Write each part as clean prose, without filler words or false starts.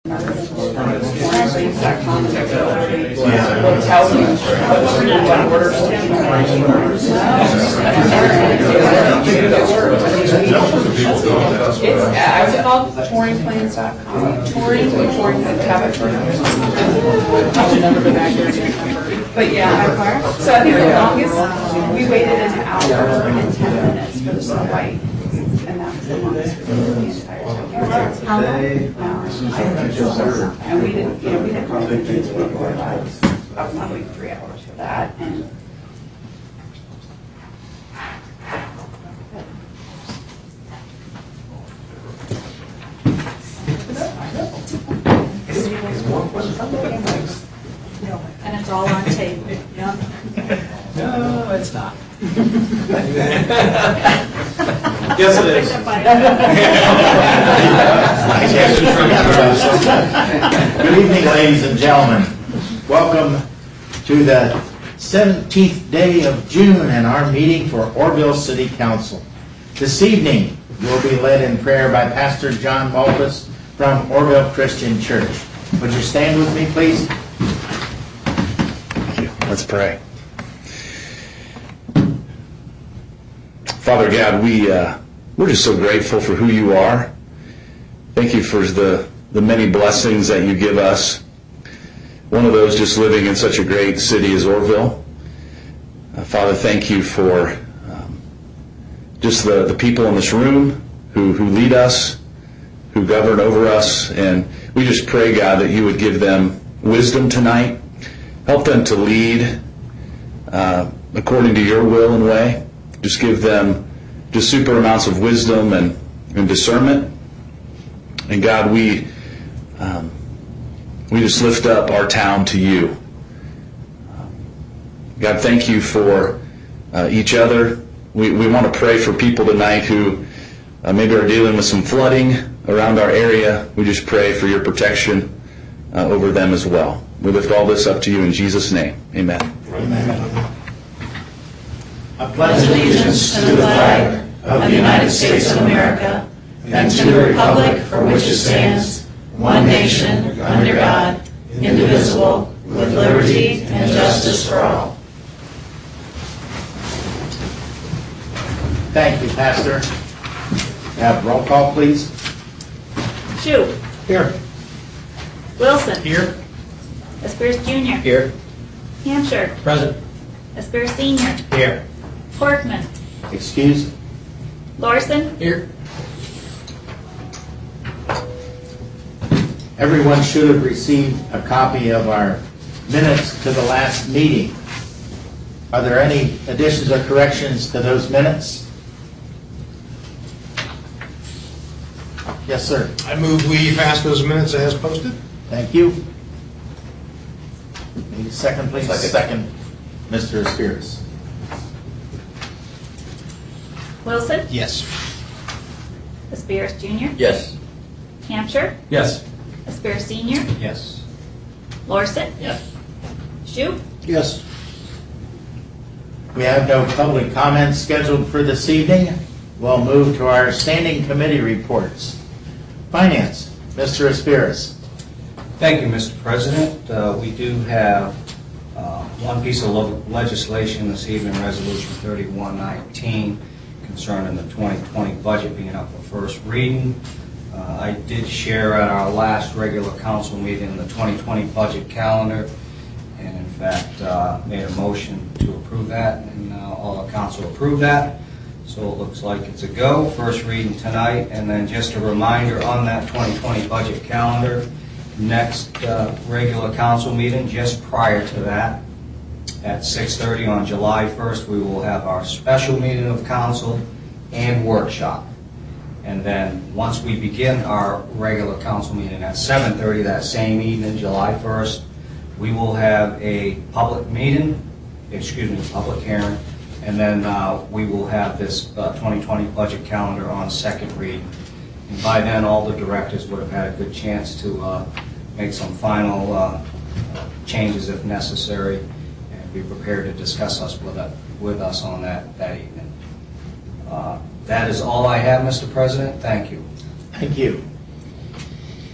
Will tell you what orders to I was called touringplans.com. Touring Cabot. I've never been back there. But yeah, so I think the longest we waited an hour and 10 minutes for the Snow White. And that was the longest we did the entire time. And we didn't probably do it before about probably 3 hours for that. And and it's all on tape. Yeah. No, it's not. Yes, it is. Good evening, ladies and gentlemen. Welcome to the 17th day of June and our meeting for Orrville City Council. This evening, we'll be led in prayer by Pastor John Malkus from Orrville Christian Church. Would you stand with me, please? Thank you. Let's pray. Father God, we're just so grateful for who you are. Thank you for the many blessings that you give us. One of those just living in such a great city as Orrville. Father, thank you for just the people in this room who lead us, who govern over us. And we just pray, God, that you would give them wisdom tonight. Help them to lead according to your will and way. Just give them just super amounts of wisdom and discernment. And God, we just lift up our town to you. God, thank you for each other. We want to pray for people tonight who maybe are dealing with some flooding around our area. We just pray for your protection over them as well. We lift all this up to you in Jesus' name. Amen. Amen. I pledge allegiance to the flag of the United States of America and to the republic for which it stands, one nation, under God, indivisible, with liberty and justice for all. Thank you, Pastor. Have roll call, please. Shue. Here. Wilson. Here. Aspears Jr. Here. Hampshire. Present. Aspears Sr. Here. Porkman. Excused. Lorson. Here. Everyone should have received a copy of our minutes to the last meeting. Are there any additions or corrections to those minutes? Yes, sir. I move we pass those minutes as posted. Thank you. Need a second, please? Second. Mr. Aspears. Wilson. Yes. Aspears Jr. Yes. Hampshire. Yes. Aspears Sr. Yes. Lorson. Yes. Shue. Yes. We have no public comments scheduled for this evening. We'll move to our standing committee reports. Finance, Mr. Aspears. Thank you, Mr. President. We do have one piece of legislation this evening, Resolution 3119, concerning the 2020 budget being up for first reading. I did share at our last regular council meeting the 2020 budget calendar, and in fact made a motion to approve that, and all the council approved that. So it looks like it's a go. First reading tonight, and then just a reminder on that 2020 budget calendar, next regular council meeting, just prior to that, at 6:30 on July 1st, we will have our special meeting of council and workshop. And then once we begin our regular council meeting at 7:30 that same evening, July 1st, we will have a public hearing, and then we will have this 2020 budget calendar on second read. And by then, all the directors would have had a good chance to make some final changes if necessary, and be prepared to discuss with us on that evening. That is all I have, Mr. President. Thank you. Thank you.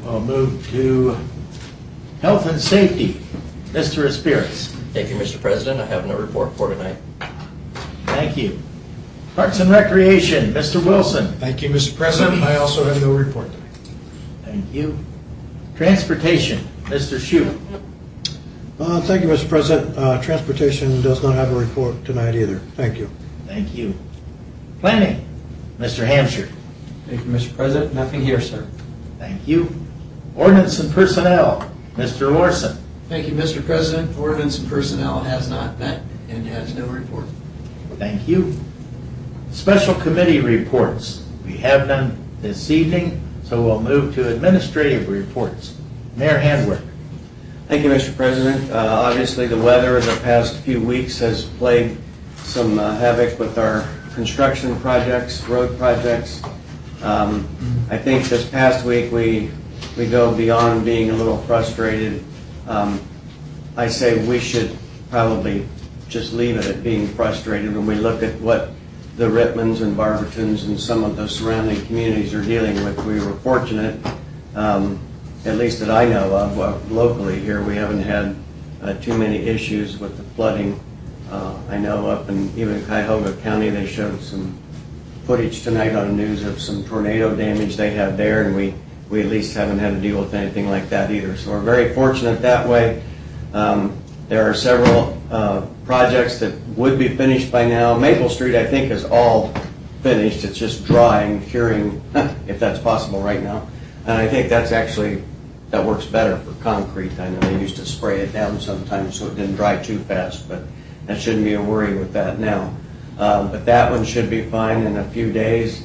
We'll move to health and safety. Mr. Aspiris. Thank you, Mr. President. I have no report for tonight. Thank you. Parks and Recreation, Mr. Wilson. Thank you, Mr. President. I also have no report tonight. Thank you. Transportation, Mr. Shute. Thank you, Mr. President. Transportation does not have a report tonight either. Thank you. Thank you. Planning, Mr. Hampshire. Thank you, Mr. President. Nothing here, sir. Thank you. Ordinance and Personnel, Mr. Lorson. Thank you, Mr. President. Ordinance and Personnel has not met and has no report. Thank you. Special committee reports. We have none this evening, so we'll move to administrative reports. Mayor Handwerk. Thank you, Mr. President. Obviously, the weather in the past few weeks has played some havoc with our construction projects, road projects. I think this past week we go beyond being a little frustrated. I say we should probably just leave it at being frustrated when we look at what the Rittmans and Barbertons and some of the surrounding communities are dealing with. We were fortunate, at least that I know of, locally here, we haven't had too many issues with the flooding. I know up in even Cuyahoga County they showed some footage tonight on the news of some tornado damage they had there, and we at least haven't had to deal with anything like that either. So we're very fortunate that way. There are several projects that would be finished by now. Maple Street, I think, is all finished. It's just drying, curing, if that's possible right now. And I think that's actually, that works better for concrete. I know they used to spray it down sometimes so it didn't dry too fast, but that shouldn't be a worry with that now. But that one should be fine in a few days.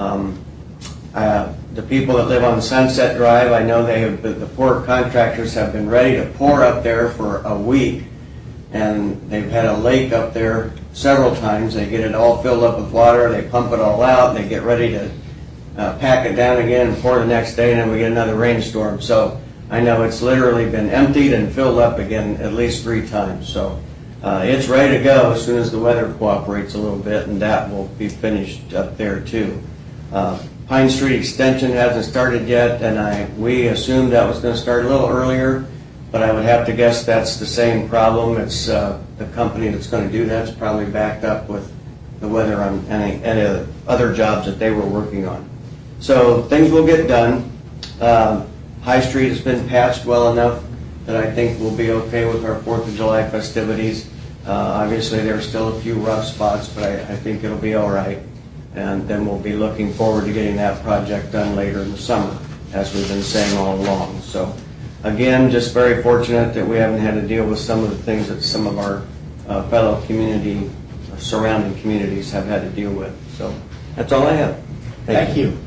The people that live on Sunset Drive, I know the poor contractors have been ready to pour up there for a week, and they've had a lake up there several times. They get it all filled up with water, they pump it all out, and they get ready to pack it down again and pour the next day, and then we get another rainstorm. So I know it's literally been emptied and filled up again at least 3 times. So it's ready to go as soon as the weather cooperates a little bit, and that will be finished up there too. Pine Street Extension hasn't started yet, and we assumed that was going to start a little earlier, but I would have to guess that's the same problem. It's the company that's going to do that's probably backed up with the weather on any other jobs that they were working on. So things will get done. High Street has been patched well enough that I think we'll be okay with our 4th of July festivities. Obviously, there are still a few rough spots, but I think it'll be all right. And then we'll be looking forward to getting that project done later in the summer, as we've been saying all along. So, again, just very fortunate that we haven't had to deal with some of the things that some of our fellow surrounding communities have had to deal with. So, that's all I have. Thank you.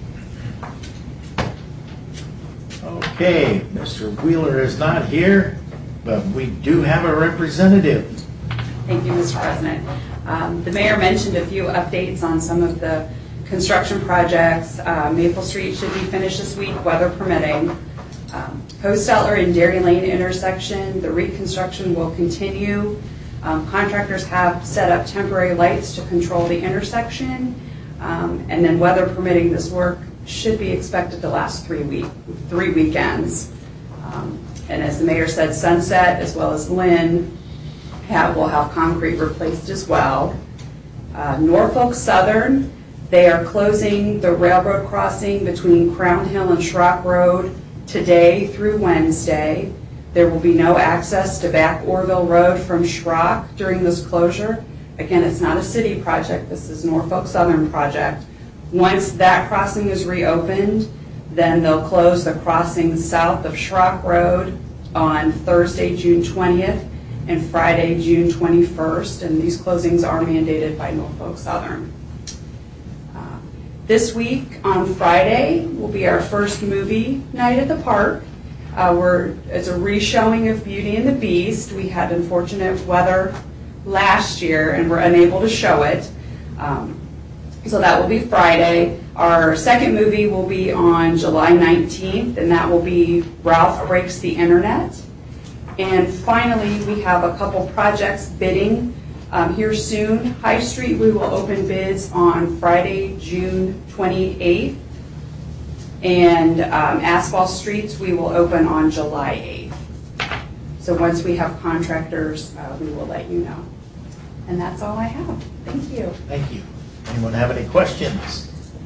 Okay, Mr. Wheeler is not here, but we do have a representative. Thank you, Mr. President. The mayor mentioned a few updates on some of the construction projects. Maple Street should be finished this week, weather permitting. Posteller and Dairy Lane intersection, the reconstruction will continue. Contractors have set up temporary lights to control the intersection. And then weather permitting, this work should be expected to last 3 weekends. And as the mayor said, Sunset as well as Lynn will have concrete replaced as well. Norfolk Southern, they are closing the railroad crossing between Crown Hill and Schrock Road today through Wednesday. There will be no access to back Orville Road from Schrock during this closure. Again, it's not a city project, this is Norfolk Southern project. Once that crossing is reopened, then they'll close the crossing south of Schrock Road on Thursday, June 20th and Friday, June 21st, and these closings are mandated by Norfolk Southern. This week on Friday will be our first movie night at the park. It's a re-showing of Beauty and the Beast. We had unfortunate weather last year and were unable to show it. So that will be Friday. Our second movie will be on July 19th, and that will be Ralph Breaks the Internet. And finally, we have a couple projects bidding here soon. High Street, we will open bids on Friday, June 28th. And asphalt streets, we will open on July 8th. So once we have contractors, we will let you know. And that's all I have. Thank you. Thank you. Anyone have any questions?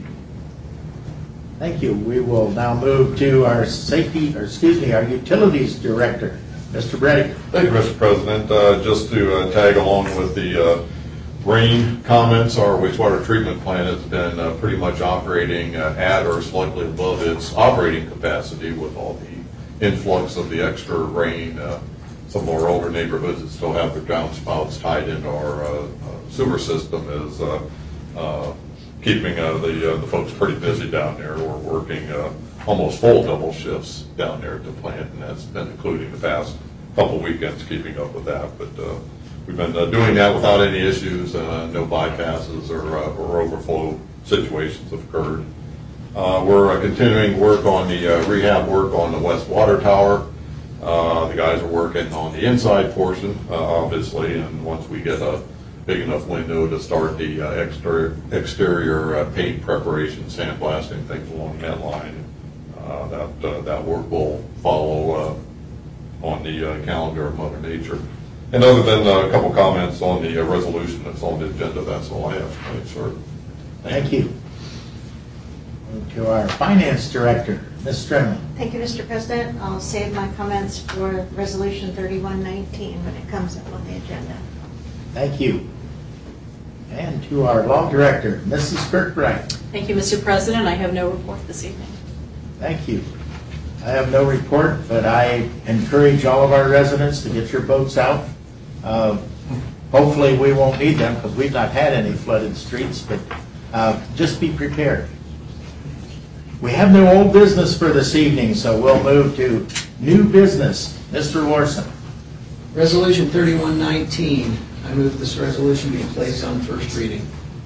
Thank you. We will now move to our our utilities director, Mr. Brady. Thank you, Mr. President. Just to tag along with the rain comments, our wastewater treatment plant has been pretty much operating at or slightly above its operating capacity with all the influx of the extra rain. Some of our older neighborhoods that still have their downspouts tied into our sewer system is keeping the folks pretty busy down there. We're working almost full double shifts down there at the plant, and that's been including the past couple weekends keeping up with that. But we've been doing that without any issues. No bypasses or overflow situations have occurred. We're continuing work on the rehab work on the West Water Tower. The guys are working on the inside portion, obviously, and once we get a big enough window to start the exterior paint preparation, sandblasting, things along that line, that work will follow on the calendar of Mother Nature. And other than a couple comments on the resolution that's on the agenda, that's all I have tonight, sir. Thank you. Move to our finance director, Ms. Strenley. Thank you, Mr. President. I'll save my comments for Resolution 3119 when it comes up on the agenda. Thank you. And to our law director, Mrs. Kirkbride. Thank you, Mr. President. I have no report this evening. Thank you. I have no report, but I encourage all of our residents to get your boats out. Hopefully we won't need them because we've not had any flooded streets, but just be prepared. We have no old business for this evening, so we'll move to new business. Mr. Larson. Resolution 3119. I move this resolution be placed on first reading.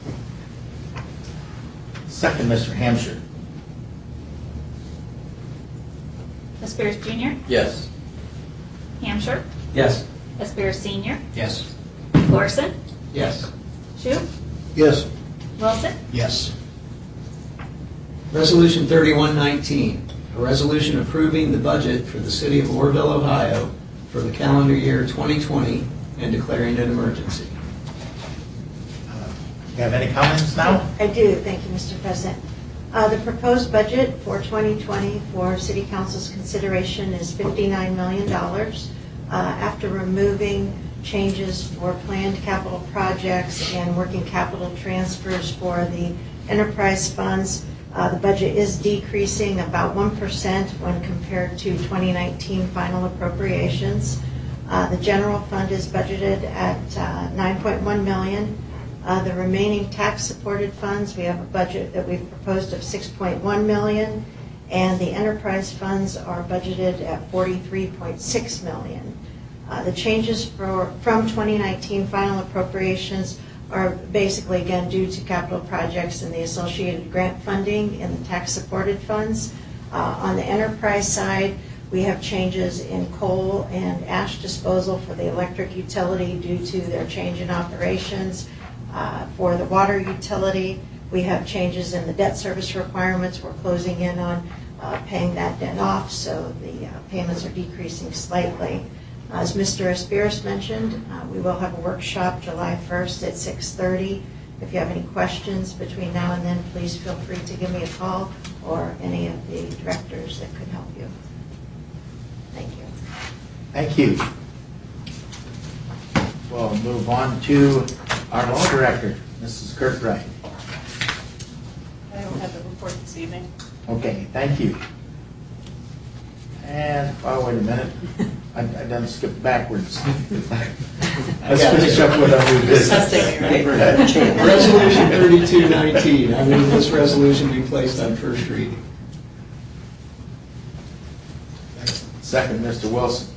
Second, Mr. Hampshire. Aspiris Jr.? Yes. Hampshire? Yes. Aspiris Sr.? Yes. Larson? Yes. Shoup? Yes. Wilson? Yes. Resolution 3119, a resolution approving the budget for the city of Orrville, Ohio for the calendar year 2020 and declaring an emergency. You have any comments now? I do. Thank you, Mr. President. The proposed budget for 2020 for City Council's consideration is $59 million. After removing changes for planned capital projects and working capital transfers for the enterprise funds, the budget is decreasing about 1% when compared to 2019 final appropriations. The general fund is budgeted at $9.1 million. The remaining tax-supported funds, we have a budget that we've proposed of $6.1 million, and the enterprise funds are budgeted at $43.6 million. The changes from 2019 final appropriations are basically, again, due to capital projects and the associated grant funding in the tax-supported funds. On the enterprise side, we have changes in coal and ash disposal for the electric utility due to their change in operations. For the water utility, we have changes in the debt service requirements. We're closing in on paying that debt off, so the payments are decreasing slightly. As Mr. Aspiris mentioned, we will have a workshop July 1st at 6:30. If you have any questions between now and then, please feel free to give me a call or any of the directors that could help you. Thank you. Thank you. We'll move on to our law director, Mrs. Kirkbride. I don't have a report this evening. Okay, thank you. And, oh, wait a minute. I done skipped backwards. Let's finish up with our new business. Resolution 3219. I move this resolution be placed on first reading. Second, Mr. Wilson.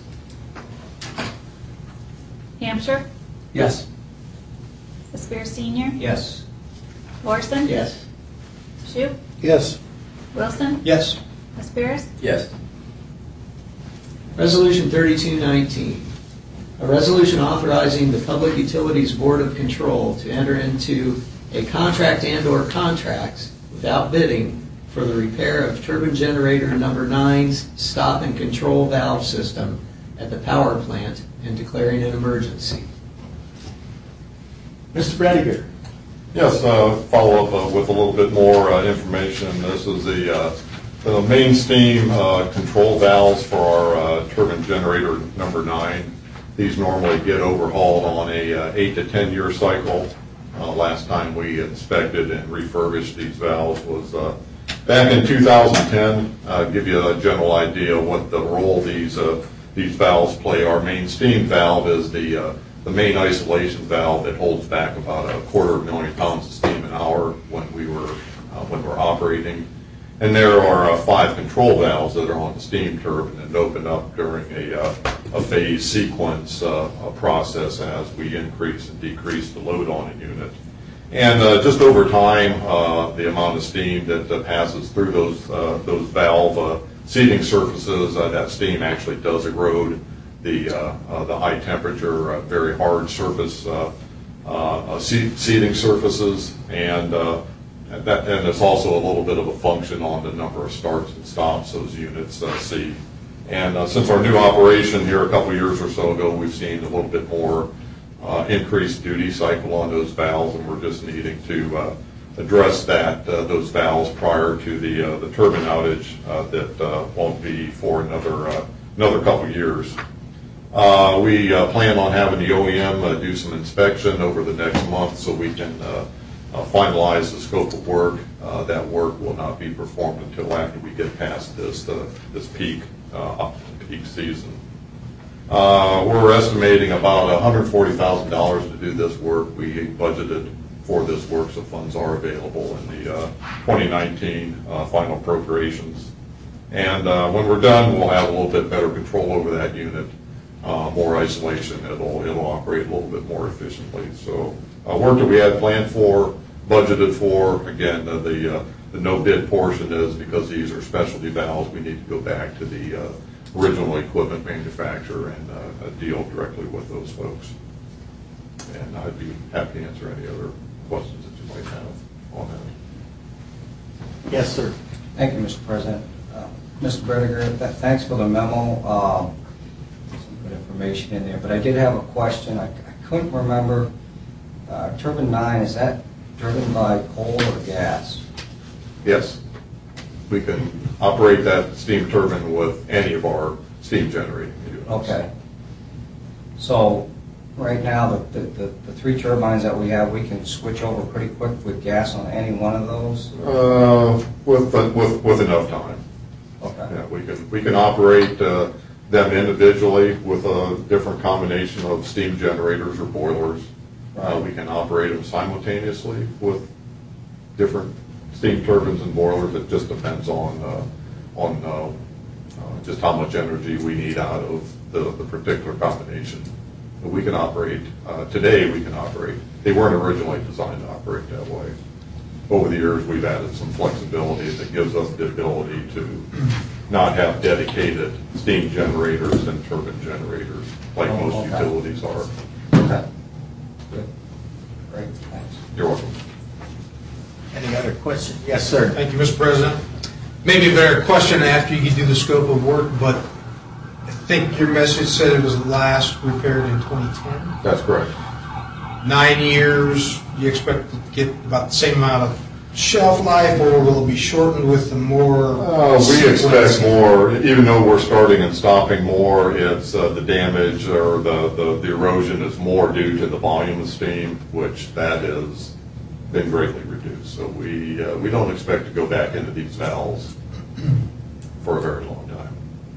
Hampshire? Yes. Aspiris Sr.? Yes. Larson? Yes. Shoup? Yes. Wilson? Yes. Aspiris? Yes. Resolution 3219, a resolution authorizing the Public Utilities Board of Control to enter into a contract and/or contracts without bidding for the repair of turbine generator number 9's stop and control valve system at the power plant and declaring an emergency. Mr. Brediger. Yes, follow up with a little bit more information. This is the main steam control valves for our turbine generator number 9. These normally get overhauled on a 8 to 10 year cycle. Last time we inspected and refurbished these valves was back in 2010. Give you a general idea of what the role these valves play. Our main steam valve is the main isolation valve that holds back about 250,000 pounds of steam an hour when we're operating. And there are 5 control valves that are on the steam turbine and open up during a phase sequence process as we increase and decrease the load on a unit. And just over time, the amount of steam that passes through those valve seating surfaces, that steam actually does erode the high temperature, very hard surface seating surfaces, and it's also a little bit of a function on the number of starts and stops those units see. And since our new operation here a couple years or so ago, we've seen a little bit more increased duty cycle on those valves, and we're just needing to address those valves prior to the turbine outage that won't be for another couple years. We plan on having the OEM do some inspection over the next month so we can finalize the scope of work. That work will not be performed until after we get past this peak season. We're estimating about $140,000 to do this work. We budgeted for this work, so funds are available in the 2019 final appropriations. And when we're done, we'll have a little bit better control over that unit, more isolation. It'll operate a little bit more efficiently. So work that we had planned for, budgeted for. Again, the no bid portion is because these are specialty valves. We need to go back to the original equipment manufacturer and deal directly with those folks. And I'd be happy to answer any other questions that you might have on that. Yes, sir. Thank you, Mr. President. Mr. Brediger, thanks for the memo. Some good information in there. But I did have a question. I couldn't remember. Turbine 9, is that driven by coal or gas? Yes. We can operate that steam turbine with any of our steam generating units. Okay. So right now, the 3 turbines that we have, we can switch over pretty quick with gas on any one of those? With enough time. Okay. Yeah, we can operate them individually with a different combination of steam generators or boilers. Right. We can operate them simultaneously with different steam turbines and boilers. It just depends on just how much energy we need out of the particular combination. But we can operate, today we can operate. They weren't originally designed to operate that way. Over the years we've added some flexibility that gives us the ability to not have dedicated steam generators and turbine generators like most utilities are. Okay. Good. Great. Thanks. You're welcome. Any other questions? Yes, sir. Thank you, Mr. President. Maybe a better question after you do the scope of work, but I think your message said it was last repaired in 2010? That's correct. 9 years, you expect to get about the same amount of shelf life, or will it be shortened with the more? We expect more, even though we're starting and stopping more. It's the damage or the erosion is more due to the volume of steam, which that has been greatly reduced. So we don't expect to go back into these valves for a very long time.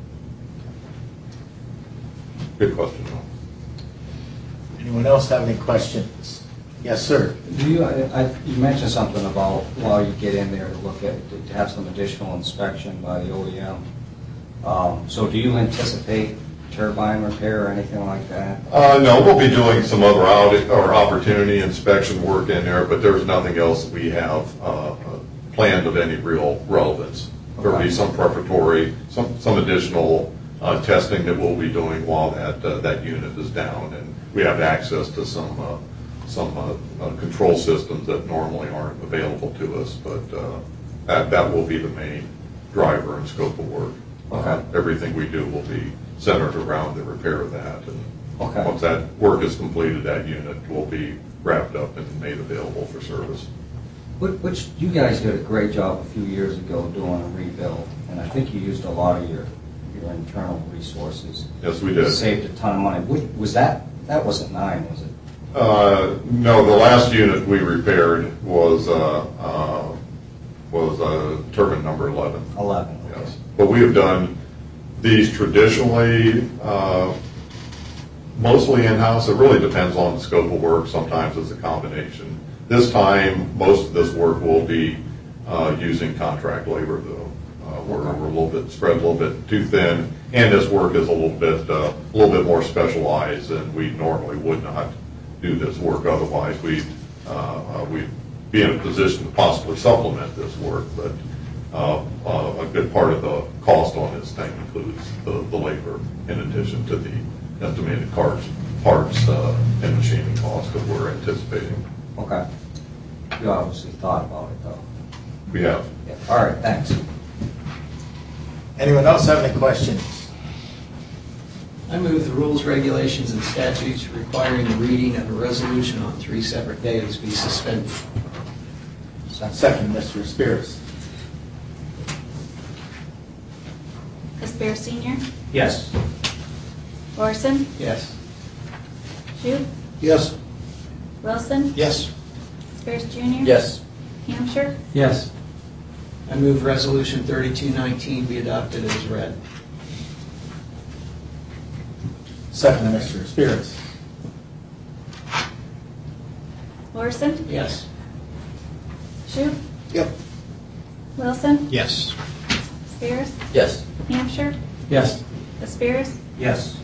Good question, though. Anyone else have any questions? Yes, sir. You mentioned something about while you get in there to look at to have some additional inspection by the OEM. So do you anticipate turbine repair or anything like that? No, we'll be doing some other audit or opportunity inspection work in there, but there's nothing else that we have planned of any real relevance. Okay. There'll be some preparatory, some additional testing that we'll be doing while that unit is down, and we have access to some control systems that normally aren't available to us, but that will be the main driver and scope of work. Okay. Everything we do will be centered around the repair of that. And Okay. once that work is completed, that unit will be wrapped up and made available for service. Which you guys did a great job a few years ago doing a rebuild, and I think you used a lot of your internal resources. Yes, we did. Saved a ton of money. Was that wasn't 9, was it? No, the last unit we repaired was turbine number 11. 11. Okay. Yes, but we have done these traditionally mostly in-house. It really depends on the scope of work. Sometimes it's a combination. This time, most of this work will be using contract labor, though. We're a little bit spread a little bit too thin, and this work is a little bit more specialized, and we normally would not do this work. Otherwise, we'd be in a position to possibly supplement this work. But a good part of the cost on this thing includes the labor, in addition to the estimated parts and machining costs that we're anticipating. Okay. You obviously thought about it, though. We have. Yeah. All right, thanks. Anyone else have any questions? I move the rules, regulations, and statutes requiring the reading of a resolution on 3 separate days be suspended. Second, Mr. Spears. Spears Senior, Yes. Larson, Yes. Shoup, Yes. Wilson, Yes. Spears Junior, Yes. Hampshire, Yes. I move Resolution 3219 be adopted as read. Second, Mr. Spears. Larson, Yes. Shoup, Yep. Wilson, Yes. Spears, Yes. Hampshire, Yes. Spears, Yes.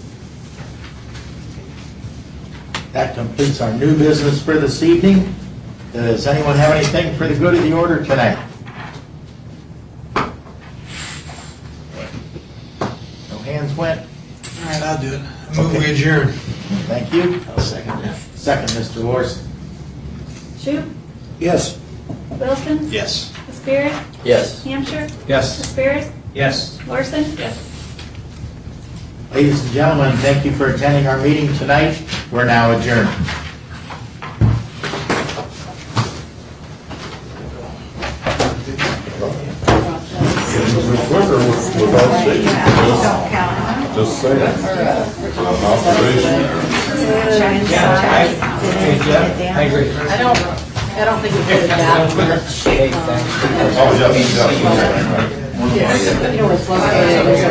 That completes our new business for this evening. Does anyone have anything for the good of the order tonight? No hands went? All right, I'll do it. I move we adjourn. Thank you. I'll second that. Second, Mr. Larson. Shoup, Yes. Wilson, Yes. Spears, Yes. Hampshire, Yes. Spears, Yes. Larson, yes. Ladies and gentlemen, thank you for attending our meeting tonight. We're now adjourned. Just say it. Observation. I agree. I don't think we did it that much. Oh, yes, yes. You know, it's located, it's